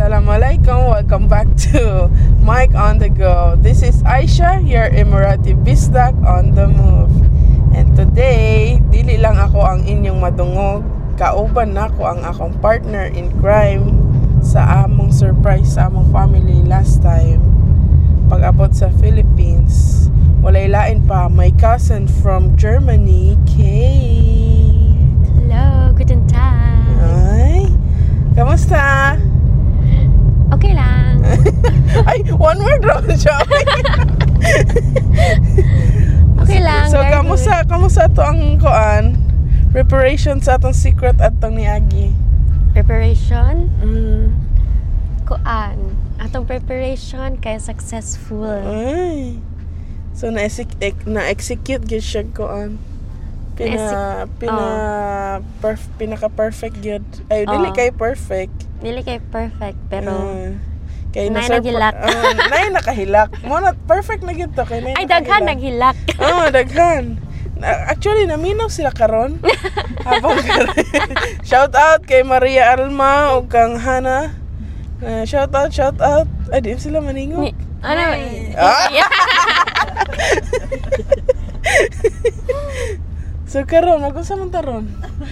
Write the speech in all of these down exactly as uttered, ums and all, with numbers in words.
Assalamualaikum. Welcome back to Mike on the Go. This is Aisha, your Emirati Bisdak on the move. And today, dili lang ako ang inyong madungog. Kauban na ko ang akong partner in crime sa among surprise sa among family last time. Pag-abot sa Philippines, walay lain pa, my cousin from Germany, Kate. Hello, guten Tag. Ay, kamusta? Okay lang. Ay, one word lang siya. Okay lang. So, very kamusta, kamusta to ang kuan? Preparation sa atong secret at tong niagi. good. Preparation? Mm. Kuan. Atong preparation kay successful. Ay. So, na-execute, na-execute gyud siya kuan. Pina, Na-exec- pina, perf, pinaka-perfect gyud. Ay, dili Oh. kay perfect. Dili kay perfect, pero Uh, kay Nay na naghilak. Uh, nay nakahilak. Mo na perfect na gyud to kay nay. ay daghan nakahilak. naghilak. Oh, daghan. Na- Actually, naminaw sila karon. Habang shout out kay Maria Alma ug kang Hana. Uh, shout out, shout out. Ay, di sila maningo. Ni- ano? Ah! So karon, mag-usa man taron.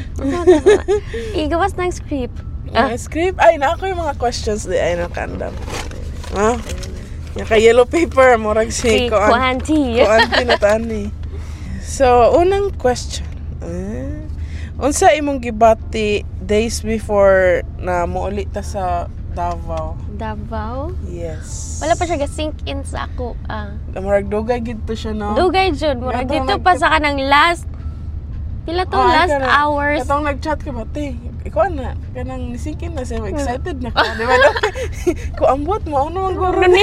Igawas ng script. Ah. Script ay na ako yung mga questions di ay nakandam. Ah. Yung kay yellow paper murag si Si ko Kuanti. Kuanti na tani. So, unang question. Ah, unsa imong gibati days before na mouli ta sa Davao? Davao? Yes. Wala pa siya ga-sink in sa ako. Ah. Murag dugay gid to siya no. Dugay jud. Murag Katong dito nag- pa sa kanang last pila to Oh, ay, last kana- hours. Katong nag-chat ka ba, te? Ikaw na, kanang nisikin na siya, excited na ka. Di ba? Kung ambot mo, ano mang guro ni?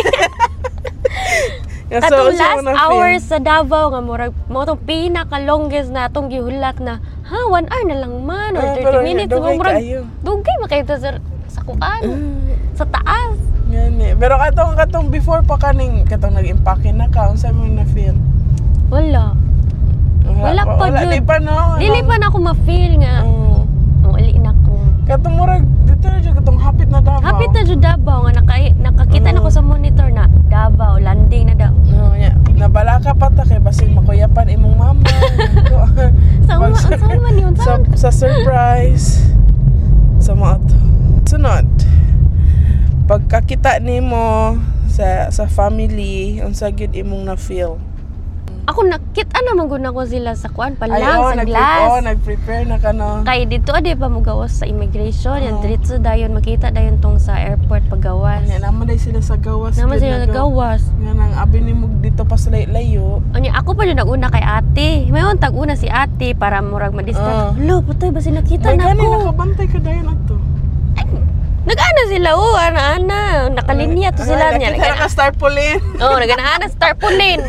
Yeah, Katong unsa last mo na feel? hours sa Davao nga murag mo tong pinaka longest na atong gihulat na ha one hour na lang man or Ah, thirty pero minutes dugay mo murag kaayo. dugay makita sa sa kuan Mm. sa taas. Yan eh. Pero katong katong before pa kaning katong nag-impake na ka, unsa mo na feel? Wala. Wala pa Wala jud. di pa no. Dili pa na ako ma-feel nga Oh. wali na ko. Katong murag dito na jud katong hapit na Davao. Hapit na jud Davao nga naka, nakakita na ko sa monitor na Davao landing na daw. Oh, yeah. Nabala ka pa ta kay basin makuyapan imong mama. Sa Pag- uma, ang saan man yun? sa, Saan? sa surprise sa mga to. Sunod, pagkakita nimo sa sa family, unsa gyud imong na feel? Ako nakita naman gud nako sila sa kuan pa lang oh, sa nag- glass. oh, nag-prepare na ka no. Kay dito adi pa mo gawas sa immigration, yan Oo. diretso dayon makita dayon tong sa airport paggawas. Anya naman day sila sa gawas. Naman gyud sila na gaw- nagawas. Nga nang abi nimo dito pa sa layo. Anya ako pa yung naguna kay ate. Mayon tag-una si ate para murag Oo. ma-distract. Lo, putay ba nakita May na gani ko. nakabantay ka dayon adto. Nag-ana sila oh, ana-ana. Nakalinya to sila niya. Nakita na ka starpolin. Oh, nag-ana star pulin.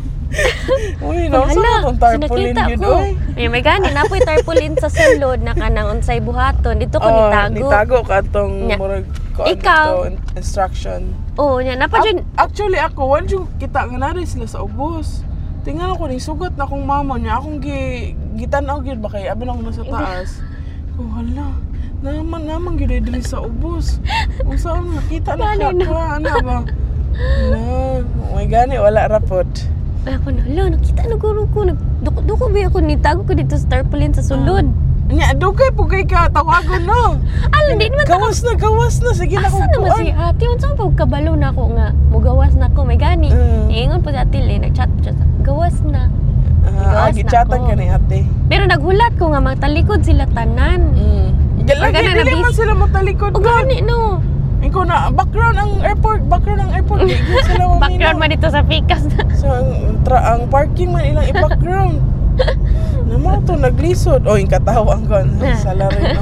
Uy, no, sa Hala, tong tarpaulin sinakita gyud ko. oy. May may gani na po'y tarpaulin sa sulod na kanang unsay buhaton. Dito ko Oh, nitago. nitago ka tong Nya. murag ko Ikaw. dito, instruction. Oh, nya napa Ac- jud. Actually ako, wala yung kita nga nari sila sa ubos. Tingnan ako ni sugat na akong mama niya. Akong gi, gitanaw gyud ba kay abi na ako nasa taas. Oh, hala. Naman naman gyud diri sa ubos. Unsa ang nakita na ka? Gani na. Ka, ano ba? Na, oh my gani wala rapod. Ay, ako na, lo, nakita na guro ko. Duko ba ako nitago ko dito sa tarpaulin sa sulod. Nya, dugay po kay ka tawagon no. Alam, di naman ako. Gawas na, gawas na. Sige na Asa kung naman si ate? Unsa pa kabalo na ako nga. Mugawas na ako. May gani. Mm. Iingon po si ate le. Nag-chat po siya. sa- Gawas na. Ah, Gawas na gichatan ako. ka ni ate. Pero naghulat ko nga magtalikod sila tanan. Mm. Lagi Organa na dili man bis- sila matalikod. O gani no. Ikaw na, background ang airport, background ang airport. Di gyud sila maminaw. Background man dito sa Pikas na. So, ang, tra- ang parking man ilang i-background. Naman to, naglisod. O, yung katawang ko. Salary no.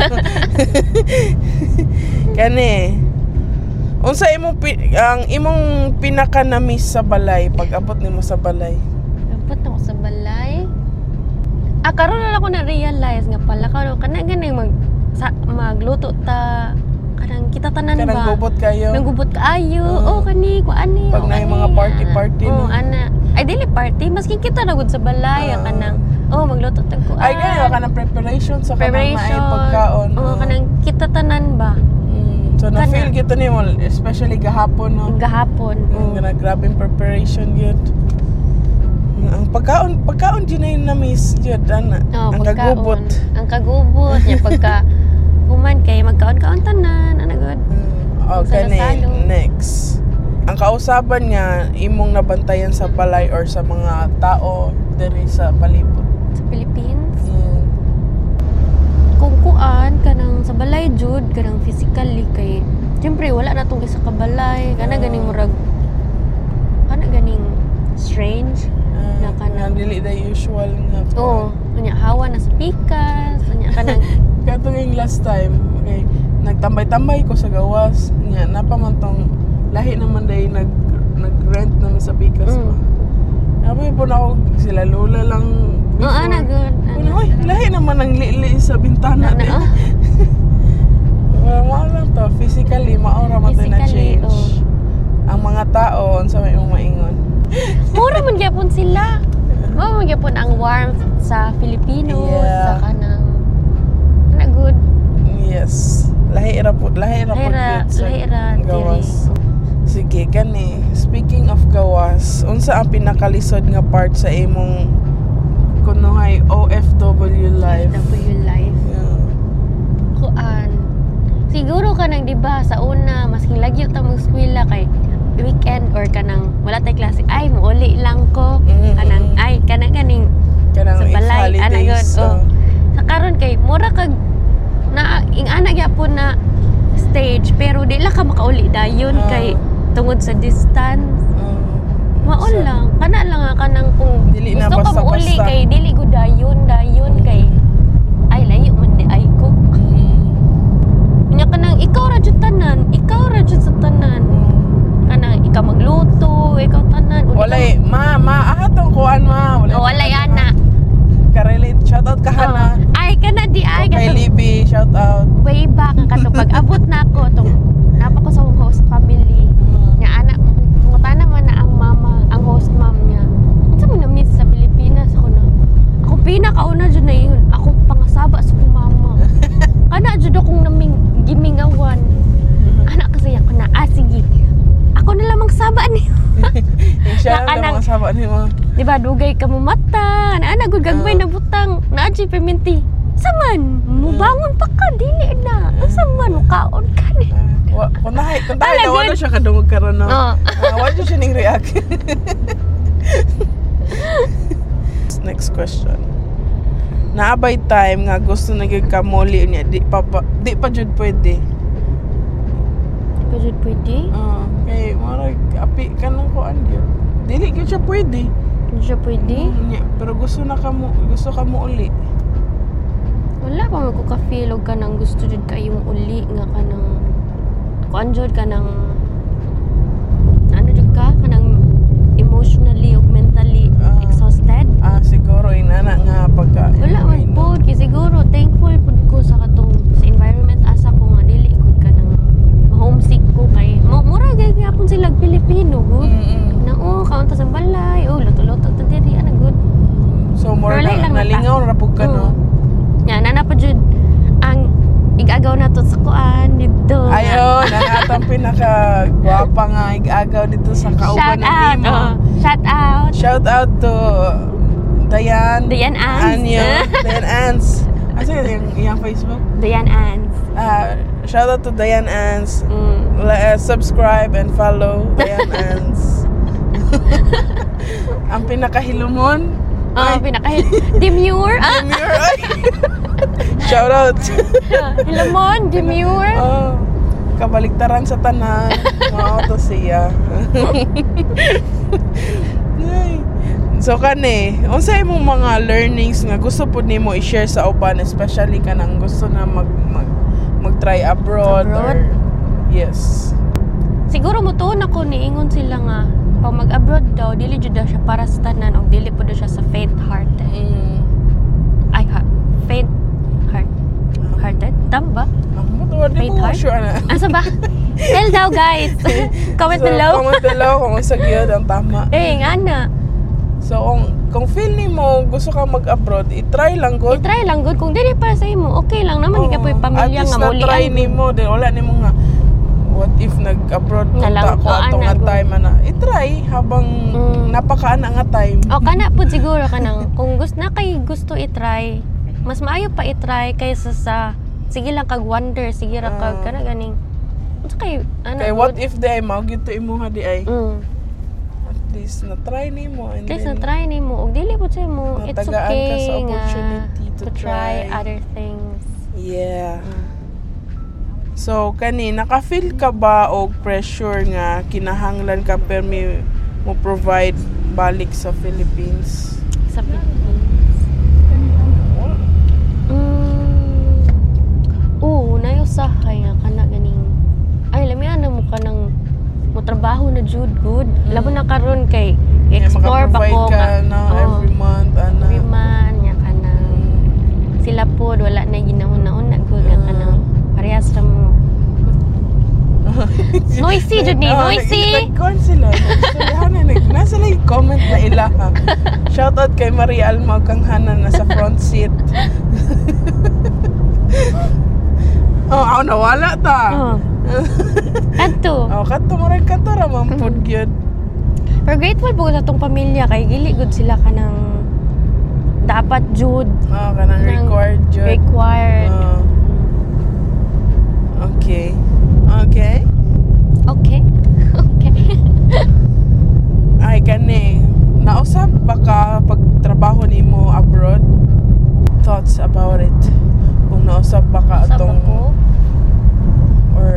Kani, unsa imong, pi- ang imong pinaka-na-miss sa balay, pag abot nimo sa balay? Dapat ako sa balay. Ah, karon na ako na-realize nga pala karon kana ganing mag sa, magluto ta kanang kita tanan ba. Kanang gubot kayo. Nang gubot kaayo. Oo. Oh, kani ko ani. Pag oh, na yung ani, mga party-party, ah. no? Oh, ana. Ay dili party, maski kita na gud sa balay Ah. kanang oh magluto tag kuan. Ay, gano'n ka ng preparation sa kanang Preparation. naay pagkaon. Oh, kanang kita tanan ba. Mm. So na Kana. feel gyud nimo especially gahapon no. Gahapon. Ang Oh. oh. grabing preparation gyud. Ang pagkaon pagkaon gyud na yung na-miss gyud ana. Oh, ang pagkaon. kagubot. Ang kagubot nya pagka human kay magkaon-kaon tanan ana good. Oh, kani Salo-salo. next. Ang kausaban niya imong nabantayan sa balay or sa mga tao diri sa palibot. Sa Philippines. Mm. Kung kuan kanang sa balay jud kanang physically kay syempre wala na tong isa ka balay kana Ah. ganing murag kana ganing strange Uh, na kanang dili the usual nga. oh nya hawa na sa pikas nya kanang Katong yung last time, okay, nagtambay-tambay ko sa gawas. Nya napa man tong lahi naman day nag nag-rent naman sa Pikas Mm. pa. Sabi po na ako sila lola lang oh ana good Ano, oy, lahi naman ang li-li sa bintana. Ana, din. oh. Well, mao lang to, physically maura man to na Physically, change. oh. Ang mga tao unsa may mong maingon. Mura man gyapon sila. Mura man gyapon ang warmth sa Filipino Yeah. sa kanang ana good. Yes. Lahi ra po, lahi ra po Lahira, gyud sa lahira gawas. diri. Sige, gani. Speaking of gawas, unsa ang pinakalisod nga part sa imong kunuhay O F W life? W life. Yeah. Kuan. Siguro kanang di ba sa una masking lagyo ta mo eskwela kay weekend or kanang wala tay klase ay muuli lang ko Mm. kanang ay kanang kaning Kanang sa if balay ana holidays, gud so, oh. Sa karon kay mura kag na ing ana gyapon na stage pero di lang ka makauli dayon Ah. kay tungod sa distance. um, Maon sa- lang kana lang nga kanang kung Dili na gusto ka basta-basta. mauli kay dili ko dayon dayon kay ay layo man di ay ko. Mm. Nya kanang ikaw ra jud tanan, ikaw ra jud sa tanan. Kanang ikaw magluto, ikaw tanan. Uli Walay, ma, ma, ahatong kuan ma. ka- Oh, walay ana. Ka-relate, shout out ka Oh, Hana. ay kana di ay Kay katong Libby, shout out. way back ang katong pag-abot na ako tong napa ko sa host family. Nya anak mungutana man na ang mama, ang host mom niya. Unsa man na-miss sa Pilipinas ako na. Ako pinakauna jud na yun. Ako pangasaba sa kong mama. Kana jud akong naming gimingawan. Anak kasi ako na, ah sige. Ako na lamang saba niyo. Siya Naka lang nang- mga sabat ni mo. Di ba dugay ka mo mata. Na ana gud gagmay Ah. na butang. Na adjay perminti. Saman, mubangon pa ka dili na. Asa man mukaon ka ni. Uh, kuntahay, kuntahay Ala, na wala good. siya kadungog karon no. Oh. Uh, wala siya ning react. Next question. Naabay time nga gusto na gyud ka moli niya di pa pa- di pa jud pwede. Pero pwede. Ah, kay mara api ka nang kuan gyud. Dili gyud siya pwede. Hindi siya pwede. Nya, pero gusto na ka mo gusto ka mo uli. Wala pa man ko ka-feel og kanang gusto jud kayong uli nga kanang kuan jud kanang ano jud ka kanang emotionally ug mentally Ah. exhausted. Ah, siguro inana nga pagka Wala man po, kay siguro thankful pud ko sa katong sa environment asa ko nga dili gud ka nang homesick ko kay mo mura gay gyapon sila Pilipino gud. Mm-mm. Na oh, kaunta sa balay, oh luto-luto ta diri ana gud. So more Pero lain na, lang na ta. nalingaw ra pug ka no. Nya nana pa jud ang igagaw nato sa kuan dito. Ayo, nangatang pinaka gwapa nga igagaw dito sa kauban Shout ng out. Lima. Oh, shout out. Shout out to Dayan. Dayan Ans. Anya. Dayan Ans. Asa yung iyang Facebook? Dayan Ans. Ah, shout out to Dayan Ans. Mm. La- uh, subscribe and follow Dayan Ans. Ang pinakahilumon. Oh, pinaka demure. Ah, Demure. Ay. Shout out. Hilamon, demure. Oh, kabaliktaran sa tanan. Mao to siya. Ay. So kani, unsa imong mga learnings nga gusto pud nimo i-share sa uban, especially kanang gusto na mag mag mag-try abroad, Abroad? or yes. Siguro mutuon ako niingon sila nga pag mag-abroad daw dili jud daw siya para sa tanan og dili pud daw siya sa faint hearted. Mm. Ay ha, faint heart hearted tamba? Ang mo di Faint mo heart? sure na. Asa ba? Tell daw guys. Comment So, below. comment below kung sa gyud ang tama. Eh, nga na. So kung kung feel nimo gusto ka mag-abroad, i-try lang gud. I-try lang good. Kung dili para sa imo, okay lang naman. Ika po yung pamilya At least nga na-try maulian. nimo, di wala nimo nga what if nag-abroad punta Nalang ko ka, atong nga ana, time ana. I-try habang Mm. napakaana nga time. O kana po siguro kanang kung gusto na kay gusto i-try, mas maayo pa i-try kaysa sa sige lang kag wonder, sige ra kag Ah. kana ganing. Unsa kay ano? Kay what if di ay mao gyud to imuha di ay. Mm. At least na try nimo and Please then na try nimo og dili po sa mo. It's Matagaan ka sa okay nga opportunity to to try try. other things. yeah. So kani naka-feel ka ba og pressure nga kinahanglan ka permi mo provide balik sa Philippines? Sa Philippines. Mm. Oo, nayusahay nga kana ganing. Ay, lamian na mo ka ng mo trabaho na jud good. Labo na karon kay Nga explore ba maka-provide ko ka nga. na Oo. every month ana. Every month nga kana. Sila po wala na ginahuna-una good nga kanang parehas ra mo. Noisy jud ni, noisy. Nagkuhan sila. Nagsulihan na. nag- Nasa lang yung comment na ilaha. Shoutout kay Maria Alma kang Hana na sa front seat. Oh, ako nawala ta. Oh. Adto. Oh, kato mo rin kato ra mampod gyud. Pero grateful po sa tong pamilya kay gili good sila kanang dapat jud Oh, kanang Nang required jud. required. Oh, okay. Okay. Okay. Okay. Ay kani nausap baka pagtrabaho nimo abroad? Thoughts about it? Kung nausap baka Sa atong po. or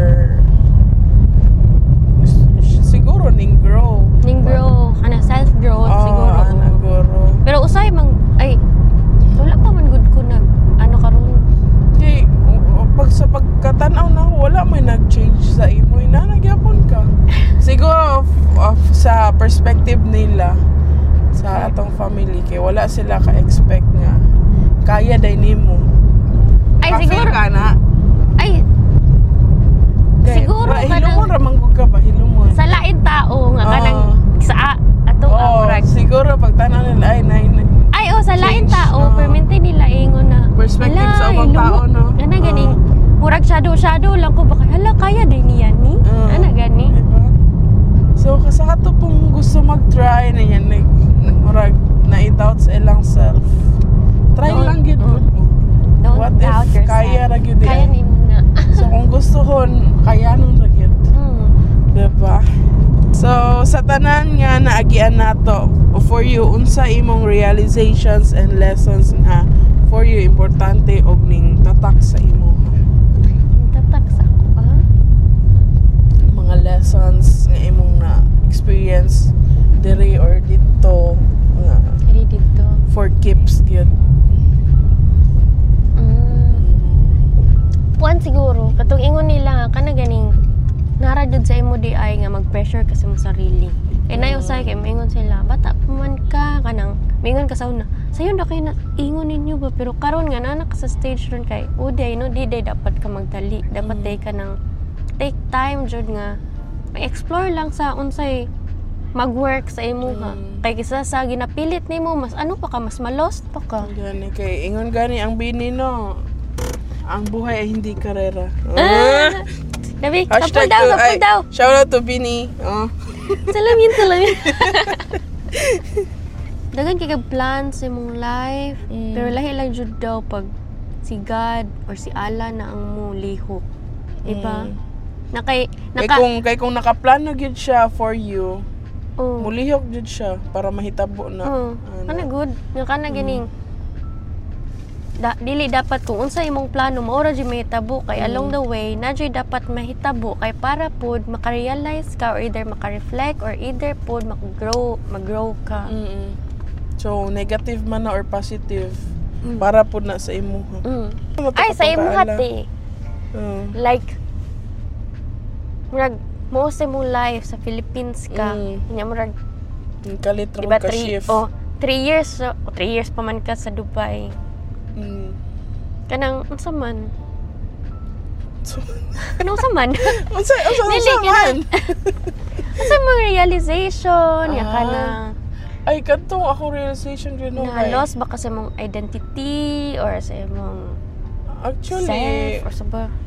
s- siguro ning grow. Ning grow, kana self growth Oh, siguro. ana guro. Pero usay mang ay wala pa man good ko nag ano karon. Di o- pag sa pagkatanaw na wala may nag-change sa imo ina nagyapon ka. Siguro of, of sa perspective nila sa atong family kay wala sila ka-expect nga kaya day nimo. Ay Ka-feel siguro ka na. ay Kay, Siguro ra, ka hilumon na- ra manggug ka ba hilumon. sa lain tao nga Oo. kanang sa ato Oh, ang murag. siguro pag tanaw nila ay nay nay. Ay oh sa lain Change, tao, oo. permente nila ingon na. Perspective "Hala, sa ubang ilumo." tao, no? Ana Oo. ganing murag shadow shadow lang ko baka hala kaya din niya ni. Oo. Ana gani. Diba? So kasato pong gusto mag-try na yan like, murag na-doubt sa ilang self. Try Don't- lang gyud mm. pud mo. Don't What doubt if yourself. kaya ra gyud Kaya yan? ni mo na. So kung gustohon, kayanon ra gyud. Mm. Diba? So sa tanan nga naagian nato for you unsa imong realizations and lessons nga for you importante og ning tatak sa imo Tatak sa ako ah. mga lessons nga imong na experience diri or dito nga Kari dito. for keeps gyud. Mm. Puan siguro katong ingon nila nga kana ganing nara jud sa imo di ay nga mag-pressure ka sa imong sarili. Kay nayo usay kay maingon sila, bata pa man ka kanang maingon ka sa una. Sayo na kay na ingon ninyo ba pero karon nga nanak sa stage ron kay uday no di day dapat ka magdali. Dapat Mm. day ka nang take time jud nga mag-explore lang sa unsay mag-work sa imo ha. Mm. Kay kisa sa ginapilit nimo mas ano pa ka mas ma-lost pa ka. Gani kay ingon gani ang bini no. Ang buhay ay hindi karera. Ah! Dabi, Hashtag sapul daw, to- sapul ay, daw. Shout out to Bini. Oh. Salamin, salamin. Dagan kay kag plans sa imong life, Mm. pero lahi lang jud daw pag si God or si Allah na ang mo lihok. Diba? Mm. Na kay Kay naka kung kay kung nakaplano gyud siya for you, oh, mulihok gyud siya para mahitabo na. oh, Ano. kana good. Nga kana Mm. gining da, dili dapat kung unsa imong plano maura jud mahitabo kay Mm. along the way na jud dapat mahitabo kay para pud maka-realize ka or either maka-reflect or either pud mag-grow, mag-grow ka. Mm-mm. So negative man na or positive Mm. para pud na sa imo. Mm. Ay sa imo hati. Uh, Like murag mo sa imong life sa Philippines ka. Mm. Nya murag kalit ra diba ka three, shift. oh, three years so, oh, three years pa man ka sa Dubai. Mm. Kanang unsa man? So, Kanang unsa man? unsa unsa Dili, unsa man? Unsa man realization ya Ah. kana Ay kadtong ako realization gyud no. na kay- lost ba ka sa imong identity or sa imong Actually, self or sa ba?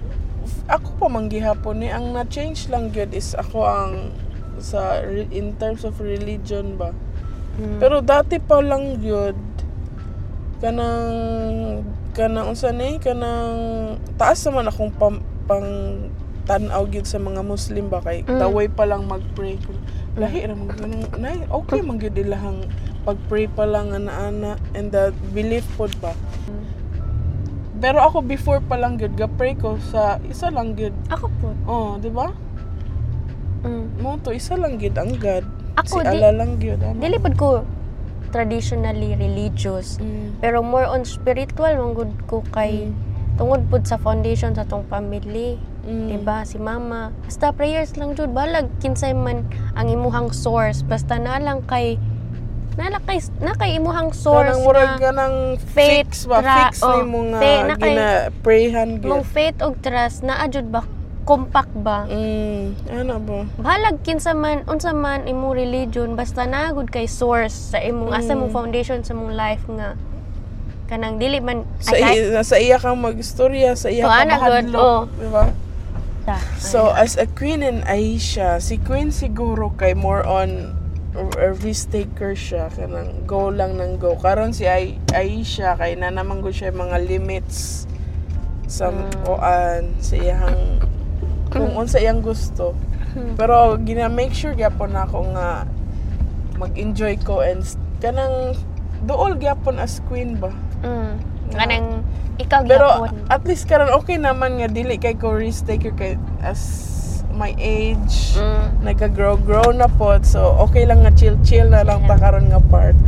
ako pa manggihapon ni ang na-change lang gyud is ako ang sa re- in terms of religion ba. Mm. Pero dati pa lang gyud kanang kanang unsa ni kanang taas naman akong pam, pang tan-aw gyud sa mga Muslim ba kay Mm. daway pa lang mag-pray ko. Lahi ra man ganang nay okay man gyud ilahang pag-pray pa lang ana-ana and the belief pod ba. Pero ako before pa lang gyud ga-pray ko sa isa lang gyud. Ako po. Oh, di ba? Mm. Mo to isa lang gyud ang God. Ako, si di- Allah lang gyud. ano? Dili pod ko traditionally religious. Mm. Pero more on spiritual man gud ko kay tungod pod sa foundation sa tong family. Mm. Diba? Si mama. Basta prayers lang jud. Balag kinsay man ang imuhang source. Basta na lang kay na lang kay na kay imuhang source Kanang murag na kanang faith, fix ba? tra- Fix oh, ni mo nga faith, na kay- gina-prayhan mong gyud. faith og trust na jud ba compact ba. Mm. Ano ba? Balag kinsa man unsa man imong religion basta na gud kay source sa imong asa Mm. mong foundation sa mong life nga kanang dili man Sa, ay, iya, sa iya kang mag-istorya, sa iya Oh, kang ana, good. mahadlok. Oh. Di ba? ta. So, as a Queen in Aisha, si Queen siguro kay more on or risk taker siya. Kanang go lang ng go. Karon si Ai- Aisha, kay na naman ko siya mga limits sa Mm. kuan sa iyang kung unsa iyang gusto. Pero gina-make sure gyapon ako nga mag-enjoy ko and s- kanang duol gyapon as queen ba. Mm. Kanang ikaw Pero gyapon. at least karon okay naman nga dili kay ko risk taker kay as my age Mm. nagka-grow grow na po so okay lang nga chill chill na lang ta karon nga part.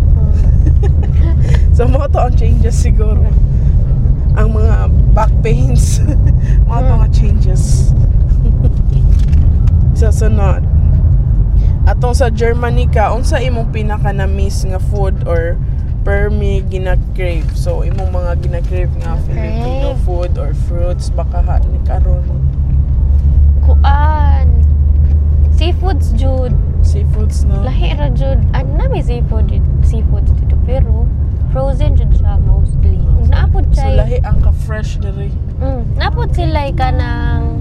So mo to ang changes siguro. Ang mga back pains. Mga to nga changes. Sa sunod. Atong sa Germany ka, unsa imong pinaka na miss nga food or permi gina-crave? So imong mga gina-crave nga Filipino Crave. food or fruits baka ha ni karon. Kuan. Seafoods jud. Seafoods no. Lahi ra jud. Ano na may seafood jud- seafoods dito pero frozen jud siya mostly. Naapod So siya. lahi ang ka-fresh diri. Mm, naapod sila kanang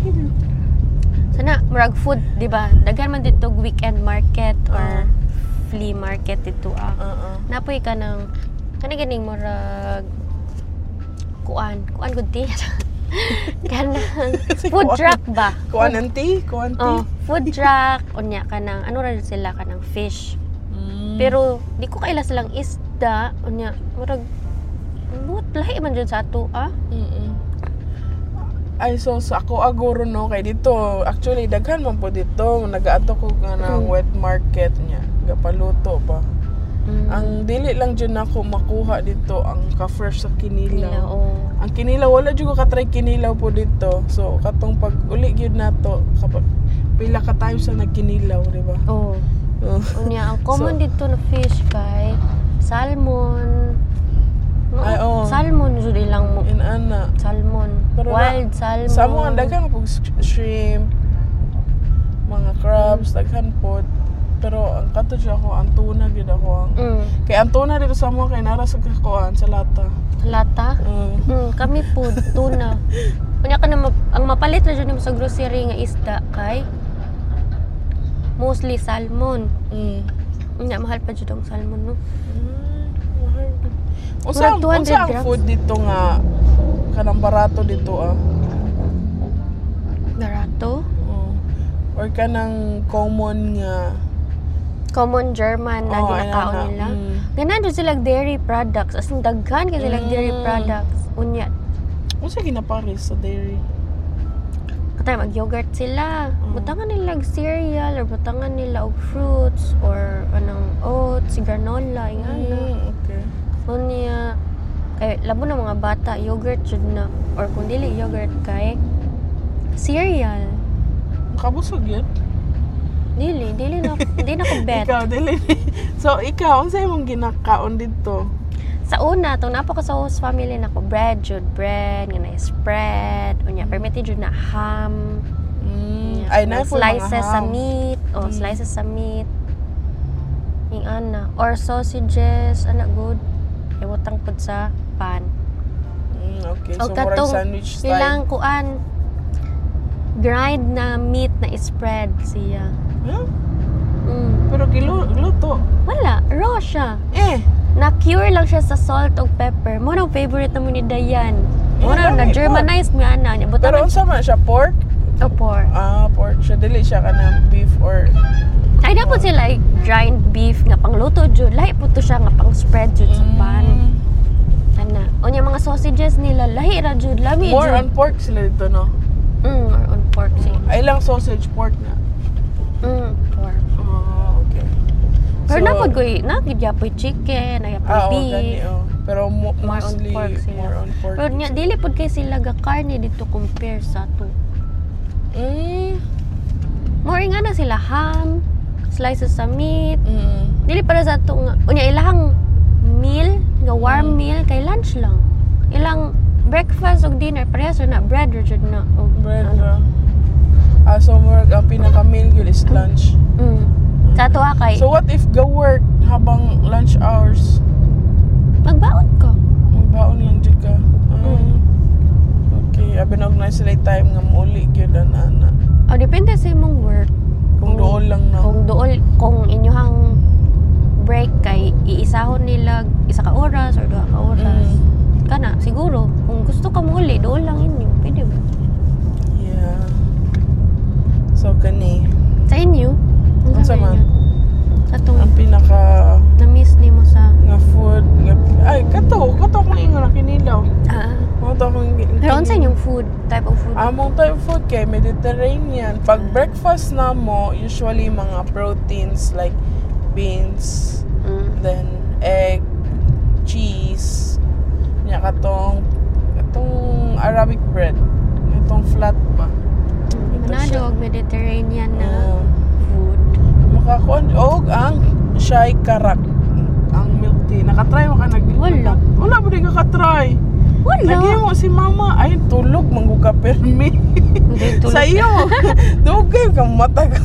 sana murag food, di ba? Daghan man dito weekend market or Ah. flea market dito ah. Uh-uh. Napoy ka ng kani ganing murag kuan, kuan gud ti. Kanang Si food kuan. truck ba? Kuan anti, kuan Oh, ti. food truck unya kanang ano ra sila kanang fish. Mm. Pero di ko kaila silang isda unya murag buot lahi man jud sa ato ah. Mm-mm. Ay, so sa ako aguro no kay dito actually daghan man po dito nag-ato ko nga ng Mm. wet market niya gapaluto pa. Mm. Ang dili lang jud nako makuha dito ang ka-fresh sa Nila, kinilaw. oh. Ang kinilaw wala jud ko ka-try kinilaw po dito. So katong pag uli gyud nato kapag pila ka times na nagkinilaw, di ba? Oh. Oh. Unya, ang common So- dito na fish kay salmon. No, Ay, oo. Salmon jud ilang mo. In ana. Salmon. Pero na- Wild salmon. Sa mo ang daghan po shrimp, mga crabs, daghan po. Pero ang kato siya ako, ang tuna gid ako ang. Mm. Kay ang tuna dito sa mo kay nara sa kakuan sa lata. Lata. Mm. Mm, kami po tuna. Unya ka na ma- ang mapalit ra jud nimo sa grocery nga isda kay mostly salmon. Mm. Unya mahal pa jud ang salmon no. Unsa Murag two hundred unsa ang grams. food dito nga kanang barato dito ah? Barato. Oh. Or kanang common nga Common German na oh, ginakaon ayun na. nila. Mm. Ganan jud sila dairy products. As in daghan kay sila dairy Mm. products. Unya Unsa ginapares sa dairy? katay mag-yogurt sila. Mm. Butangan nila og cereal or butangan nila og fruits or anong oats, granola, ingana. Mm, okay. Unya kay labo na mga bata yogurt jud na or kung dili yogurt kay cereal. Kabusog yun. Dili, dili na dili na ko bet. Ikaw, dili. So, ikaw, unsa imong ginakaon dito? Sa una, itong napo ko sa host family na ko, bread, jud, bread, nga na spread, unya, permitted jud na ham, Mm. unya, Ay, na na po slices mga sa ham. meat, o Mm. slices sa meat, yung ana, or sausages, ana good, iwatang pod sa pan. Mm, okay. O So, murag katong sandwich style. ilang kuan, grind na meat na spread siya. Huh? Mm. Pero giluto. Wala, raw siya. Eh. Na-cure lang siya sa salt o pepper. Mo na favorite na mo ni Dayan. Mo Eh, na lami, na-Germanized mo ana niya. Pero unsa man siya, pork? o pork. Ah, pork siya. Dili siya ka ng beef or... Ay, dapat sila like dried beef nga pangluto jud. Lahi po to siya nga pang spread jud sa pan. Mm. Ana. O niya mga sausages nila, lahi ra jud. Lami More jud. on pork sila dito, no? Mm, more on pork siya. Ay lang sausage, pork na. Mm, pork. Oh, okay. Pero So, napod ko, napod yapoy chicken, nayapoy Ah, oo, beef. gani, oh. Pero mo- More on mostly, pork sila. more on pork. Pero niya, dili pod kay sila ga karne dito compare sa to. Mm. More nga na sila ham, slices sa meat. Mm. Dili para sa to nga. Unya ilahang meal, nga warm Mm. meal kay lunch lang. Ilang breakfast ug dinner parehas na bread or jud na. O, Bread ano. ra. Ah, so more ang pinaka-meal yun is lunch. Mm. Sa to kay So what if go work habang lunch hours? magbaon ka. Magbaon lang dyan ka. Ah, Mm. Okay, abinog na sila time nga muuli gyud an ana. O depende sa imong work. Kung dool lang na. Kung dool, kung inyuhang break kay iisahon nila isa ka oras or duha ka oras. Mm. Kana, siguro. Kung gusto ka mo uli, dool lang inyo. Pwede ba? Yeah. So kani, Sa inyo? Ano Unsa man? Sa itong ang pinaka na-miss ni mo sa... nga food nga, ay kato, kato akong ingon na kinilaw. Ah, Mo to akong pero unsa inyong food? Type of food? Among type of food kay Mediterranean. Pag breakfast na mo, usually mga proteins like beans, Mm. then egg, cheese, nya katong katong Arabic bread, katong flat ba. Ito Manado siya. og Mediterranean na Oo. food. Makakuan og ang shai karak, ang milk tea. Nakatry mo ka nag Wala. Wala ba di ka katry? Wala. Nagimo si mama ay tulog manggo ka permi. Hindi tulog. Sa iyo. Dugay ka mata ko.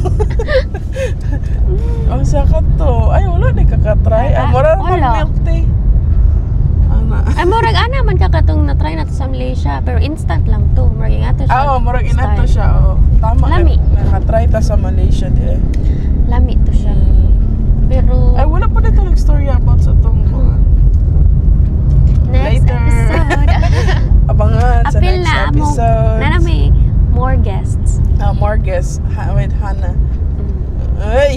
Ang sa ka to. Ay wala di ka katry. Wala. Ang mura Wala. mag milk tea. Ana. Ay, murag ana man ka katong na-try nato sa Malaysia, pero instant lang to. Murag nga to siya. Ah, oh, murag inato style. siya. Oh. Tama. Lami. Na, nakatry ta sa Malaysia di eh. Lami to siya. Mm. Pero Ay wala pa dito nag-story about sa tong mga next later. episode. abangan sa Apil next na mo. episode. Na na may more guests. Ah, more guests ha, with Hannah. Mm. Ay.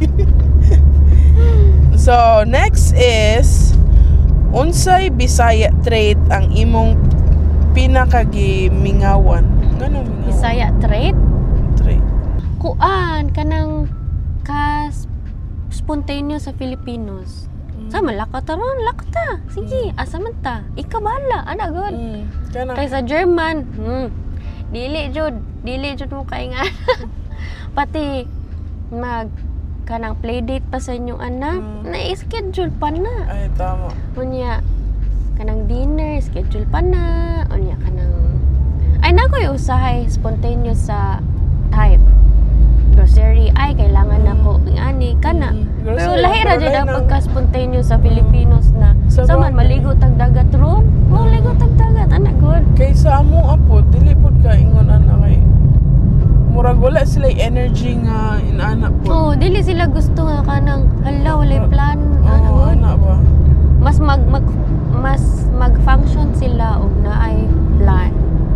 So, next is unsay Bisaya trait ang imong pinakagimingawan? Ngano mingawan? Bisaya trait. Trait. Kuan kanang kas spontaneous sa Filipinos. Sa malaka taron, lakta. Sige, asa man ta? Ikaw bahala, ana god. Mm. Kana. Kay sa German, hmm, dili jud, dili jud mo kay nga. Pati mag kanang playdate pa sa inyong anak, Mm. na-schedule pa na. Ay, tama. Unya kanang dinner, schedule pa na. Unya kanang ay nakoy usahay spontaneous sa type. Grocery ay kailangan Mm. nako ingani kana. Mm. Pero Grocery, lahi ra pero jud lahi ang na. pagka-spontaneous sa Filipinos na Sa saman bagay. maligo tag dagat ron. Mo ligo tag dagat ana god. Kaysa amo apo, dili pud ka ingon ana kay murag wala sila energy nga inaana po. Oh, dili sila gusto nga kanang hala walay plan ana Oo, god. ana ba? Mas mag, mag mas mag-function sila og naay plan.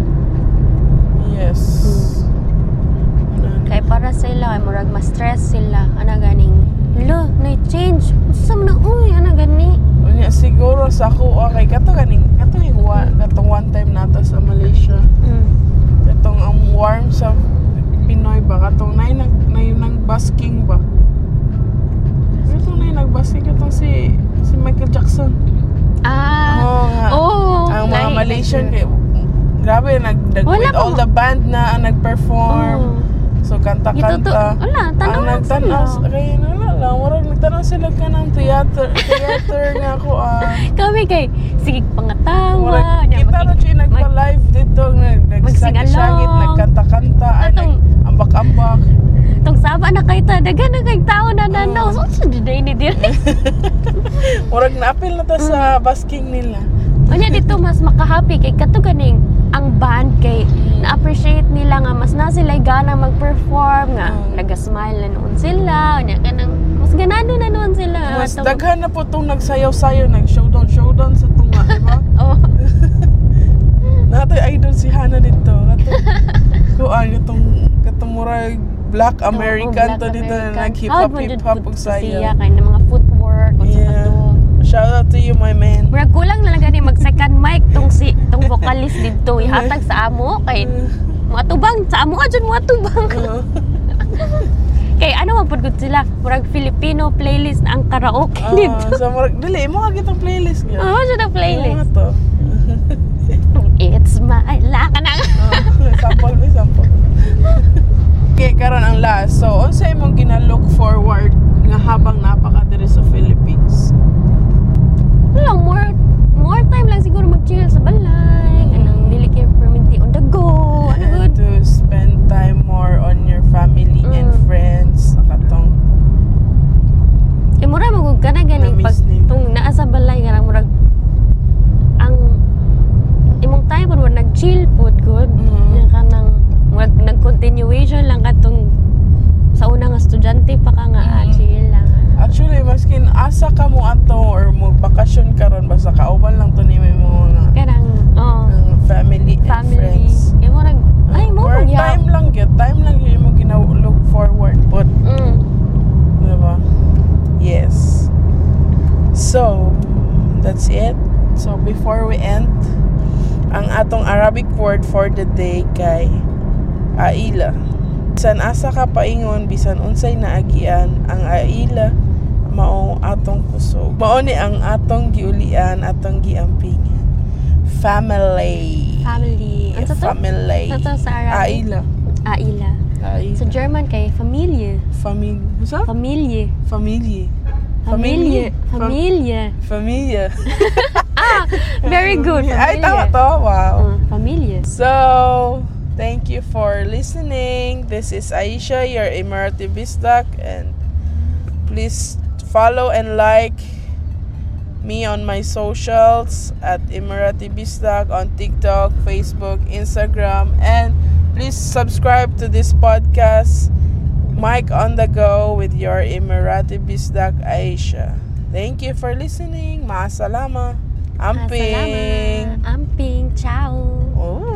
Yes. Ana. Kay para sa ila kay murag ma-stress sila ana ganing lo na change unsa man na uy ana gani. Unya siguro sa ako okay kato ganing kato yung wa, katong one time nato sa Malaysia. Mm. Katong ang warm sa Pinoy ba katong nay nag nay nang basking ba. Katong nay nagbasking katong si si Michael Jackson. Ah. Oo nga. Oh, Ang mga lahi- Malaysian kay grabe nag, nag Wala with pa all mo- the band na ang nag-perform. Oh. So kanta-kanta. Gituto- wala, tanaw Ang lang nagtanaw sila. kay wala lang murag nagtanaw sila ka ng theater theater nga ko ah. Kami kay sige pangatawa. Murag nya kita na maki- siya nagpa-live dito nag nagsagi-sagit Mag-sing-along. nagkanta-kanta ay Atong- nag-ambak-ambak. Tong saba na kay ta dagan na kay tao na nanaw. So sa day ni diri. Murag naapil na ta sa basking nila. Unya dito mas makahappy kay kato ganing ang band kay na-appreciate nila nga mas na sila gana mag-perform nga Mm. naga-smile na noon sila unya kanang mas ganado na noon sila. Mas Atong- daghan na po itong nagsayaw-sayaw, nag-showdown, showdown sa tunga, di ba? Oh. Nato idol si Hana dito. Nato kuan itong katong murag Black American Oo, to Black dito na American. nag-hip Proud hop mo hip jud hop ko ug siya sayaw. kay na mga footwork ug Yeah. sa to. Shout out to you, my man. Murag kulang na lang gani mag second mic tong si tong vocalist dito ihatag sa amo kay muatubang sa amo adyon muatubang. Oo. Kay ano man pud gud sila murag Filipino playlist na ang karaoke Ah, dito. so murag dili mo ka kitang playlist gyud. Oo, siya na playlist. Ano to? It's my life. Kana. Ah, sample ba sample. Okay, karon ang last. So, unsa imong gina-look forward nga habang napaka diri sa Philippines? Wala, more more time lang siguro mag-chill sa balay. Anong dili kay perminti on the go. Ano And good. to spend time more on your family and Mm. friends. Nakatong Eh mura magug kana ganing pag Na-miss nimo. tung naa sa balay nga murag ang imong time pud wala nag-chill pud good. Mm. Nga kanang murag nag-continuation lang katong sa una nga estudyante pa ka nga ah, Mm. chill lang. actually maskin asa ka mo ato or mo bakasyon karon basta kauban lang to nimo imong mga Kanang oh, ang family and family. friends. Kaya murag ay mo Or magyap. time lang gyud, time lang gyud mo gina-look forward but Mm. diba? Yes. So, that's it. So, before we end, ang atong Arabic word for the day kay aila. Bisan asa ka paingon, bisan unsay naagian, ang aila mao atong kusog. Mao ni ang atong giulian, atong giampingan. Family. Family. Ano to? Family. Ano to sa Arabic? Aila. Aila. Aila. Sa German kay Familie. Family. Sa? Familie. Familie. Familie. Fam- Familie. Familia. Ah, very good. Ay, Familie. tama to. Wow. Uh, familie. So, thank you for listening. This is Aisha, your Emirati Bisdak, and please follow and like me on my socials at Emirati Bisdak on TikTok, Facebook, Instagram, and please subscribe to this podcast, Mike on the Go, with your Emirati Bisdak Aisha. Thank you for listening. Maasalama. Amping. Amping. Ciao. Oh.